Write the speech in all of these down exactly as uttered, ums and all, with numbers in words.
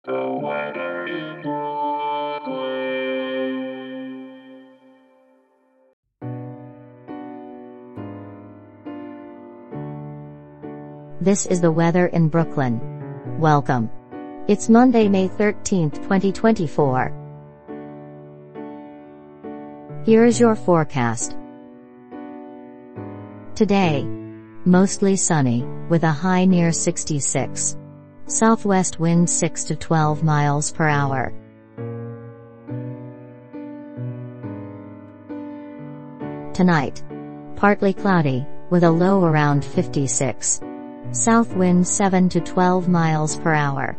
The weather in Brooklyn. This is the weather in Brooklyn. Welcome. It's Monday, May thirteenth, twenty twenty-four. Here is your forecast. Today, mostly sunny, with a high near sixty-six. Southwest wind six to twelve miles per hour. Tonight, partly cloudy, with a low around fifty-six. South wind seven to twelve miles per hour.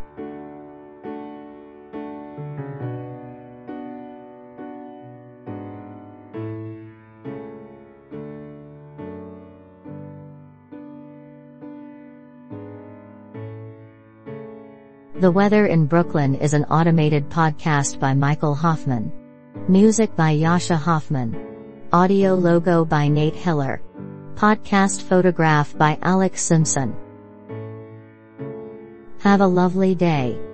The Weather in Brooklyn is an automated podcast by Michael Hoffman. Music by Yasha Hoffman. Audio logo by Nate Hiller. Podcast photograph by Alex Simpson. Have a lovely day.